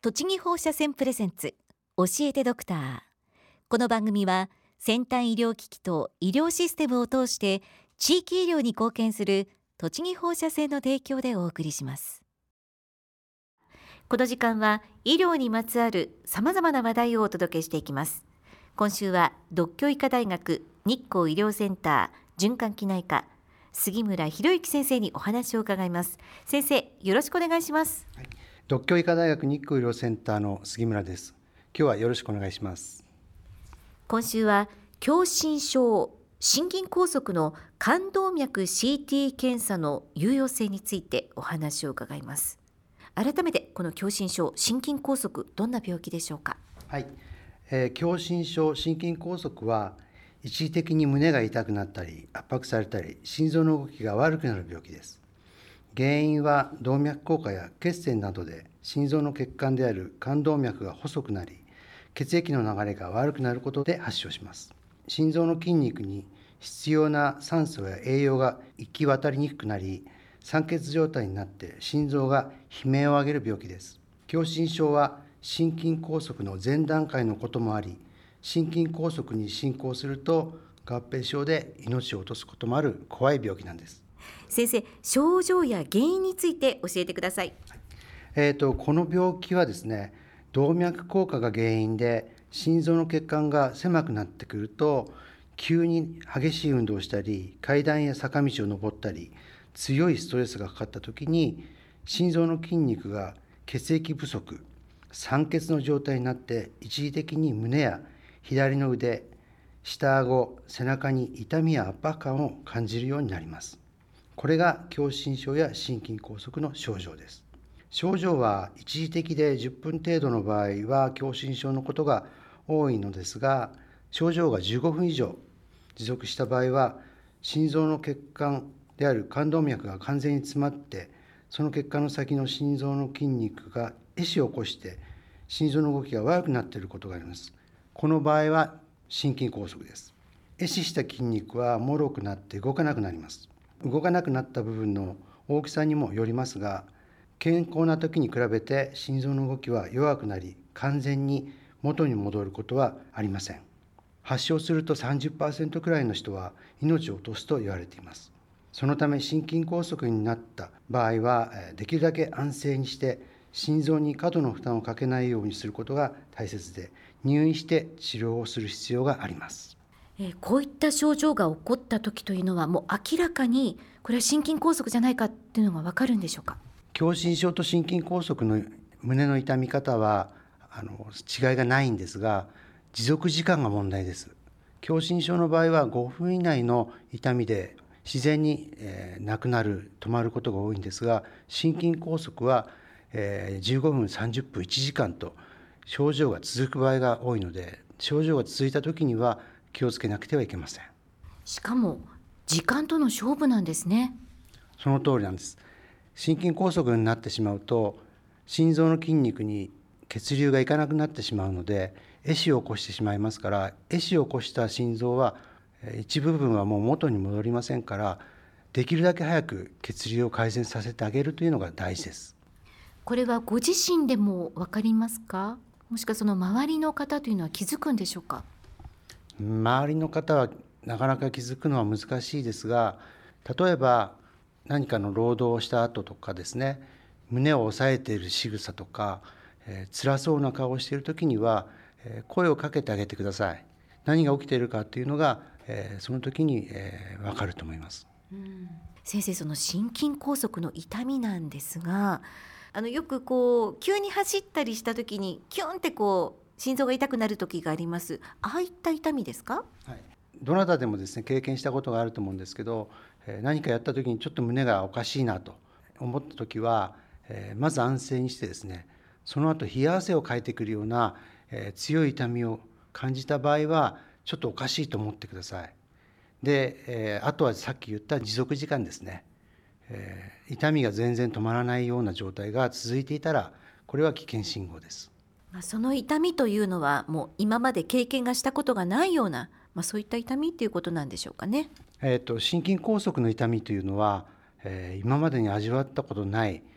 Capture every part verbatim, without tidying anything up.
栃木放射線プレゼンツ教えてドクター。この番組は先端医療機器と医療システムを通して地域医療に貢献する栃木放射線の提供でお送りします。この時間は医療にまつわるさまざまな話題をお届けしていきます。今週は獨協医科大学日光医療センター循環器内科杉村博之先生にお話を伺います。先生、よろしくお願いします。 はい、独協医科大学日光医療センターの杉村です。今日はよろしくお願いします。 今週は狭心症、心筋梗塞の冠動脈 シーティー 検査の有用性についてお話を伺います。改めてこの狭心症、心筋梗塞、どんな病気でしょうか。 はい、えー、狭心症、心筋梗塞は一時的に胸が痛くなったり圧迫されたり心臓の動きが悪くなる病気です。原因は動脈硬化や血栓などで心臓の血管である冠動脈が細くなり血液の流れが悪くなることで発症します。心臓の筋肉に必要な酸素や栄養が行き渡りにくくなり酸欠状態になって心臓が悲鳴を上げる病気です。狭心症は心筋梗塞の前段階のこともあり、心筋梗塞に進行すると合併症で命を落とすこともある怖い病気なんです。 先生、症状や原因について教えてください。 えーと、この病気はですね、動脈硬化が原因で心臓の血管が狭くなってくると急に激しい運動をしたり階段や坂道を登ったり強いストレスがかかった時に心臓の筋肉が血液不足、酸欠の状態になって一時的に胸や左の腕、下顎、背中に痛みや圧迫感を感じるようになります。これが狭心症や心筋梗塞の症状です。症状は一時的でじゅっぷん程度の場合は狭心症のことが多いのですが、症状がじゅうごふん以上持続した場合は心臓の血管である冠動脈が完全に詰まってその血管の先の心臓の筋肉が壊死を起こして心臓の動きが悪くなっていることがあります。この場合は心筋梗塞です。壊死した筋肉は脆くなって動かなくなります。動かなくなった部分の大きさにもよりますが、健康な時に比べて心臓の動きは弱くなり、完全に元に戻ることはありません。発症すると さんじゅっパーセント くらいの人は命を落とすと言われています。そのため心筋梗塞になった場合は、できるだけ安静にして心臓に過度の負担をかけないようにすることが大切で、入院して治療をする必要があります。 えー、こういった症状が起こった時というのはもう明らかにこれは心筋梗塞じゃないかっていうのが分かるんでしょうか。 狭心症と心筋梗塞の胸の痛み方はあの違いがないんですが、持続時間が問題です。狭心症の場合はごふん以内の痛みで自然に、えー、なくなる、止まることが多いんですが、心筋梗塞は、えー、じゅうごふん、さんじゅっぷん、いちじかんと症状が続く場合が多いので、症状が続いた時には気をつけなくてはいけません。 しかも時間との勝負なんですね。 その通りなんです。心筋梗塞になってしまうと心臓の筋肉に血流がいかなくなってしまうので壊死を起こしてしまいますから、壊死を起こした心臓は一部分はもう元に戻りませんから、できるだけ早く血流を改善させてあげるというのが大事です。 これはご自身でも分かりますか。もしくはその周りの方というのは気づくんでしょうか。 周りの方はなかなか気づくのは難しいですが、例えば何かの労働をした後とかですね、胸を押さえている仕草とか、えー、辛そうな顔をしている時には、えー、声をかけてあげてください。何が起きているかというのが、えー、その時に、えー、分かると思います。 うん、先生、その心筋梗塞の痛みなんですが、あのよくこう急に走ったりした時にキュンってこう心臓が痛くなる時があります。ああいった痛みですか。 はい、どなたでもですね経験したことがあると思うんですけど、えー、何かやった時にちょっと胸がおかしいなと思った時は、えー、まず安静にしてですね、その後冷や汗をかいてくるような、えー、強い痛みを感じた場合はちょっとおかしいと思ってください。で、えー、あとはさっき言った持続時間ですね、えー、痛みが全然止まらないような状態が続いていたら、これは危険信号です。 まあ、その痛みというのはもう今まで経験がしたことがないような、まあ、そういった痛みということなんでしょうかね。 えーと、心筋梗塞の痛みというのは、えー、今までに味わったことない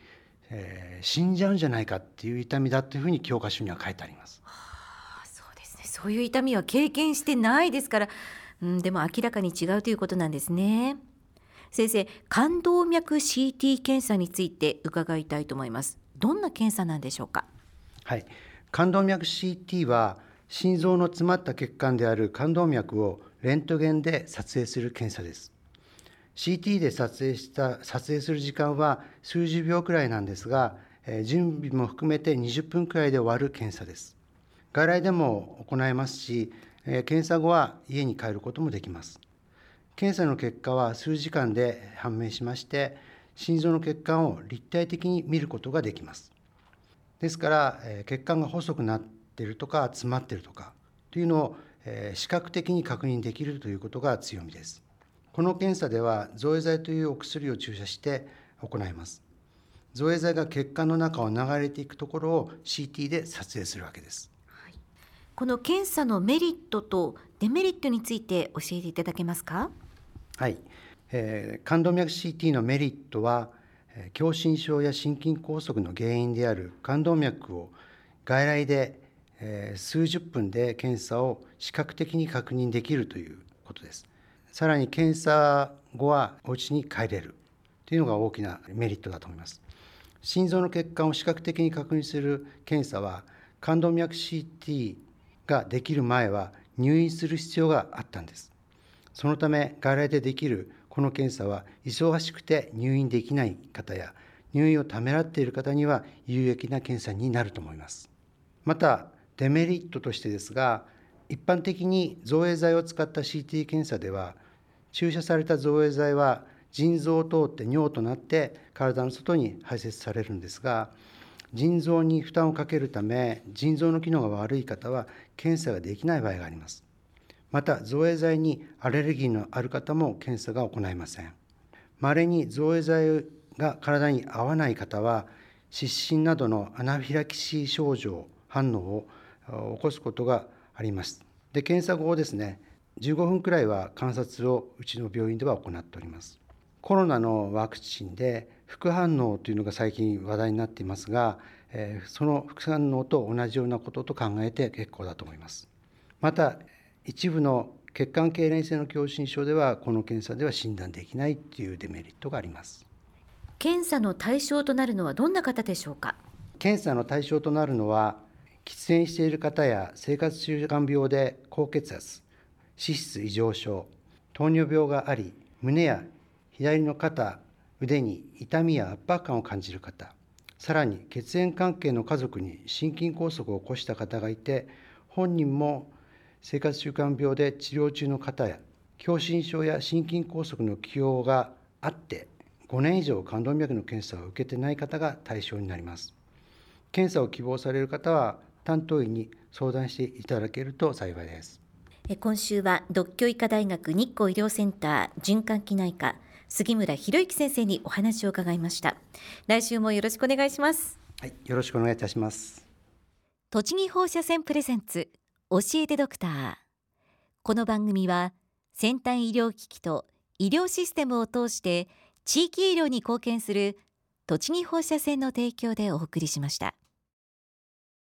えー死んじゃうんじゃないかっていう痛みだというふうに教科書には書いてあります。 あ、そうですね。そういう痛みは経験してないですから、うん、でも明らかに違うということなんですね。先生、冠動脈 シーティー 検査について伺いたいと思います。どんな検査なんでしょうか？ はい、冠動脈 シーティー は心臓の詰まった血管である冠動脈をレントゲンで撮影する検査です。シーティー で撮影した撮影する時間は数十秒くらいなんですが、えー準備も含めてにじゅっぷんくらいで終わる検査です。外来でも行えますし、えー検査後は家に帰ることもできます。検査の結果は数時間で判明しまして、心臓の血管を立体的に見ることができます。ですから、えー血管が細くなっているとか詰まっているとかというのを、えー視覚的に確認できるということが強みです。この検査では造影剤というお薬を注射して行います。造影剤が血管の中を流れていくところを シーティー で撮影するわけです。 この検査のメリットとデメリットについて教えていただけますか？ はい、えー冠動脈 シーティー のメリットは、えー狭心症や心筋梗塞の原因である冠動脈を外来で、えー数十分で検査を視覚的に確認できるということです。さらに検査後はお家に帰れるというのが大きなメリットだと思います。心臓の血管を視覚的に確認する検査は、冠動脈 シーティー ができる前は入院する必要があったんです。そのため、外来でできるこの検査は、忙しくて入院できない方や、入院をためらっている方には有益な検査になると思います。また、デメリットとしてですが、一般的に造影剤を使った シーティー 検査では、注射された造影剤は腎臓を通って尿となって体の外に排泄されるんですが、腎臓に負担をかけるため、腎臓の機能が悪い方は検査ができない場合があります。また、造影剤にアレルギーのある方も検査が行えません。稀に造影剤が体に合わない方は、湿疹などのアナフィラキシー症状、反応を起こすことがあります。で、検査後ですね、じゅうごふんくらいは観察をうちの病院では行っております。コロナのワクチンで副反応というのが最近話題になっていますが、えーその副反応と同じようなことと考えて結構だと思います。また、一部の血管痙攣性の狭心症では、この検査では診断できないというデメリットがあります。 検査の対象となるのはどんな方でしょうか？ 検査の対象となるのは、喫煙している方や生活習慣病で高血圧、脂質異常症、糖尿病があり、胸や左の肩、腕に痛みや圧迫感を感じる方、さらに血縁関係の家族に心筋梗塞を起こした方がいて、本人も生活習慣病で治療中の方や、狭心症や心筋梗塞の既往があって、ごねん以上冠動脈の検査を受けてない方が対象になります。検査を希望される方は、担当医に相談していただけると幸いです。 え今週は獨協医科大学日光医療センター循環器内科杉村博之先生にお話を伺いました。来週もよろしくお願いします。 はい、よろしくお願いいたします。 栃木放射線プレゼンツ教えてドクター。この番組は先端医療機器と医療システムを通して地域医療に貢献する栃木放射線の提供でお送りしました。